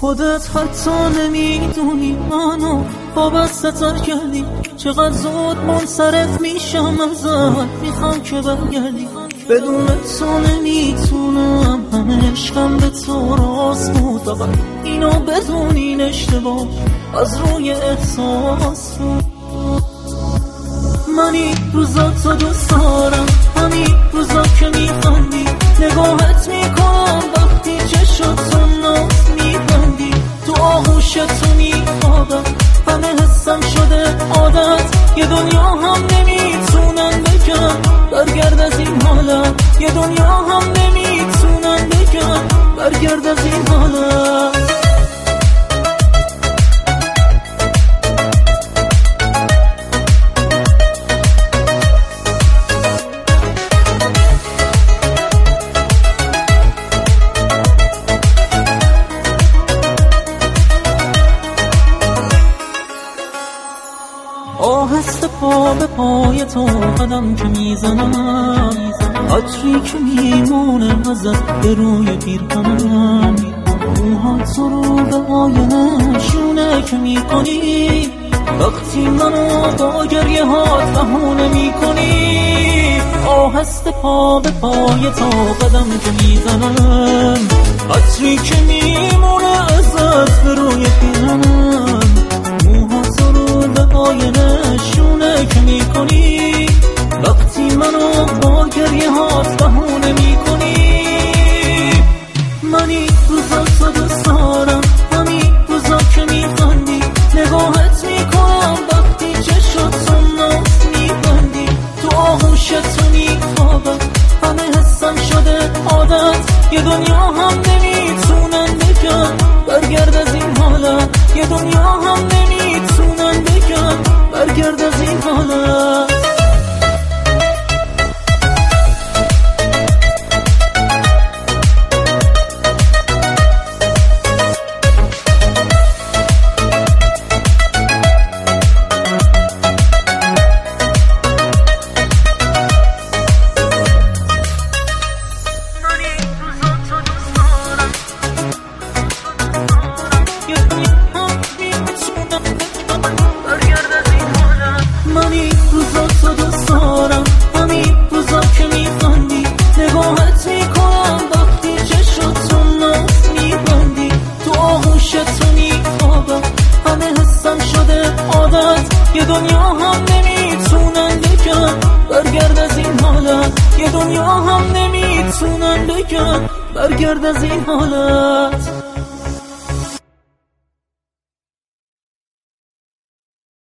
خودت حتی نمیدونی منو وابسته کردی، چقدر زود منصرف میشم ازت، میخوام که برگردی. بدون تو نمیتونم، همه عشقم به تو راست بود، فقط اینو بدونین اشتباه از روی احساس بود. من این روزا تو دوست دارم، همین روزا که میخندی، نگاهت میکنم وقتی چشات تو ناز میبندی، تو آغوش تو میخوابم، همه حسم شده عادت، یه دنیا هم نمیتونن بگم برگرد از این حالت، یه دنیا هم نمیتونن بگم برگرد از این حالت. آهسته پا به پای تو قدم که میزنم، عطری که میمونه ازت به روی پیرهنم، موهات رو به آینه شونه که میکنی، وقتی منو با گریه هات بهونه میکنی. آهسته پا به پای تو قدم که میزنم، عطری که میمونه ازت به روی پیرهنم، موهات رو به آینه شونه که میکنی، وقتی منو با گریه هات بهونه میکنی. من این روزا تو دوست دارم، همین روزا که میخندی، نگاهت میکنم وقتی چشات تو ناز میبندی، تو آغوش تو میخوابم، همه حسم شده عادت، یه دنیا هم نمیتونن بگم برگرد از این حالت، یه دنیا هم نمیتونن بگم برگرد از این حالت. یه دنیا هم نمیتونن بگم برگرد از این حالت، یه دنیا هم نمیتونن بگم برگرد از این حالت.